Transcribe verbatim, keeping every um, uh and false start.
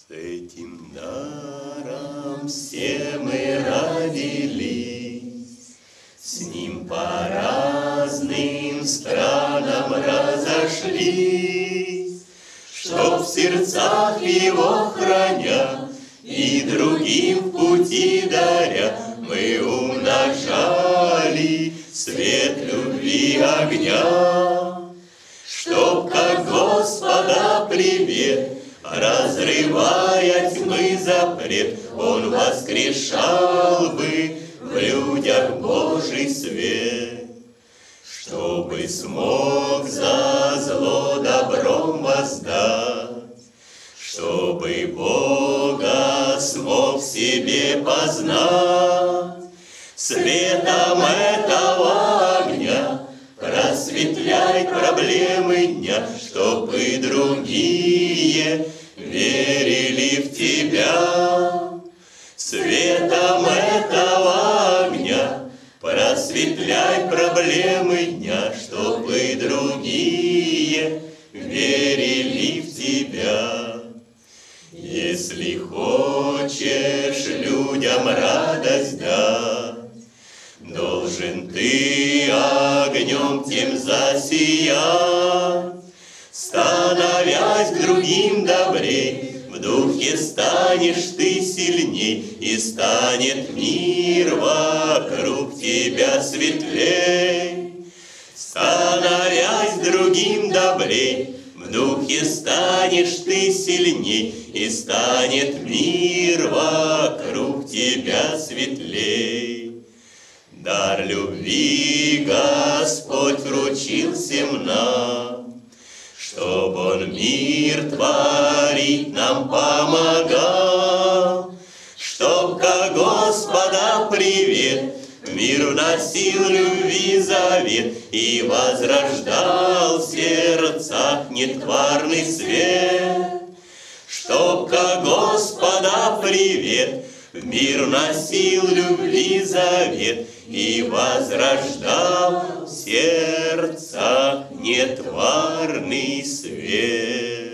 С этим даром все мы родились, с ним по разным странам разошлись, чтоб в сердцах его храня и другим в пути даря, мы умножали свет любви огня, чтоб как Господа привет, разрывая тьмы запрет, он воскрешал бы в людях Божий свет, чтобы смог за зло добром воздать, чтобы Бога смог в себе познать. Светом этого огня просветляй проблемы дня, чтоб и другие верили в Тебя. Светом этого огня просветляй проблемы дня, чтоб и другие верили в Тебя. Если хочешь людям радость дать, должен ты огнем тем засиять, становясь к другим добрей, в духе станешь ты сильней, и станет мир вокруг тебя светлей. Становясь к другим добрей, в духе станешь ты сильней, и станет мир вокруг тебя светлей. Дар любви Господь вручил всем нам, чтоб Он мир творить нам помогал, чтоб как Господа привет в мир вносил любви завет и возрождал в сердцах нетварный свет, чтоб как Господа привет в мир носил любви завет и возрождал в сердцах нетварный свет.